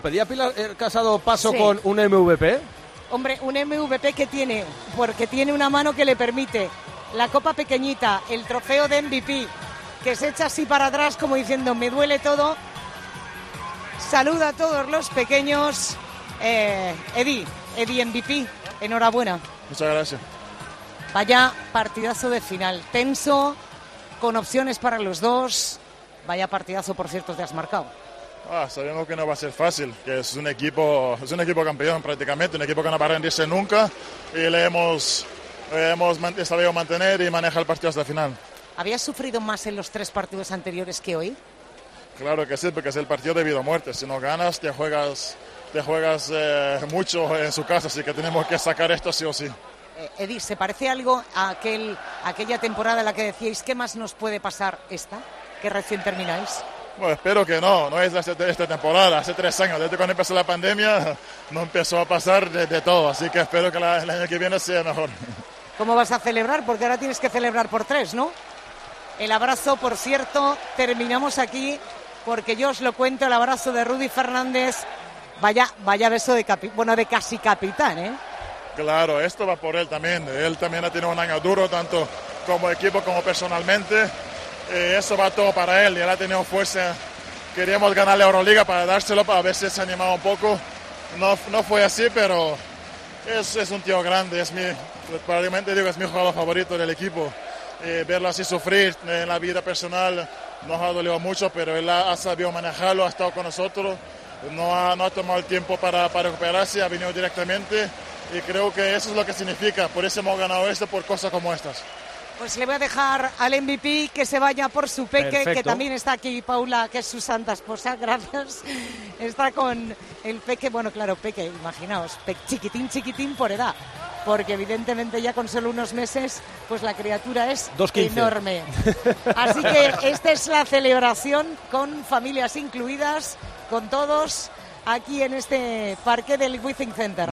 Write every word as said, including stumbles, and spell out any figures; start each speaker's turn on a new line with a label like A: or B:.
A: ¿Pedía Pilar Casado paso
B: Sí.
A: con un M V P?
B: Hombre, un M V P que tiene, porque tiene una mano que le permite la copa pequeñita, el trofeo de M V P, que se echa así para atrás como diciendo, me duele todo. Saluda a todos los pequeños. Eh, Eddie, Eddie M V P, enhorabuena.
C: Muchas gracias.
B: Vaya partidazo de final, tenso, con opciones para los dos. Vaya partidazo, por cierto, te has marcado.
C: Ah, sabemos que no va a ser fácil, que es un equipo, es un equipo campeón prácticamente, un equipo que no va a rendirse nunca y le hemos, le hemos sabido mantener y manejar el partido hasta el final.
B: ¿Habías sufrido más en los tres partidos anteriores que hoy?
C: Claro que sí, porque es el partido de vida o muerte. Si no ganas, te juegas, te juegas eh, mucho en su casa, así que tenemos que sacar esto sí o sí.
B: Eh, Eddie, ¿se parece algo a aquel, aquella temporada en la que decíais qué más nos puede pasar esta, que recién termináis?
C: Bueno, espero que no, no es de esta, de esta temporada, hace tres años, desde cuando empezó la pandemia, no empezó a pasar de, de todo, así que espero que la, el año que viene sea mejor.
B: ¿Cómo vas a celebrar? Porque ahora tienes que celebrar por tres, ¿no? El abrazo, por cierto, terminamos aquí, porque yo os lo cuento, el abrazo de Rudy Fernández, vaya, vaya beso de capi, bueno, de casi capitán, ¿eh?
C: Claro, esto va por él también, él también ha tenido un año duro, tanto como equipo como personalmente. Eh, eso va todo para él y él ha tenido fuerza. Queríamos ganar la Euroliga para dárselo, para ver si se animaba un poco. No, no fue así, pero es, es un tío grande, es mi, probablemente digo, es mi jugador favorito del equipo. Eh, verlo así sufrir en la vida personal nos ha dolido mucho, pero él ha, ha sabido manejarlo, ha estado con nosotros, no ha, no ha tomado el tiempo para, para recuperarse, ha venido directamente y creo que eso es lo que significa, por eso hemos ganado esto, por cosas como estas.
B: Pues le voy a dejar al M V P que se vaya por su peque,
A: Perfecto.
B: que también está aquí, Paula, que es su santa esposa, gracias. Está con el peque, bueno, claro, peque, imaginaos, pe- chiquitín, chiquitín por edad, porque evidentemente ya con solo unos meses, pues la criatura es
A: dos quince.
B: enorme. Así que esta es la celebración con familias incluidas, con todos, aquí en este parque del Withing Center.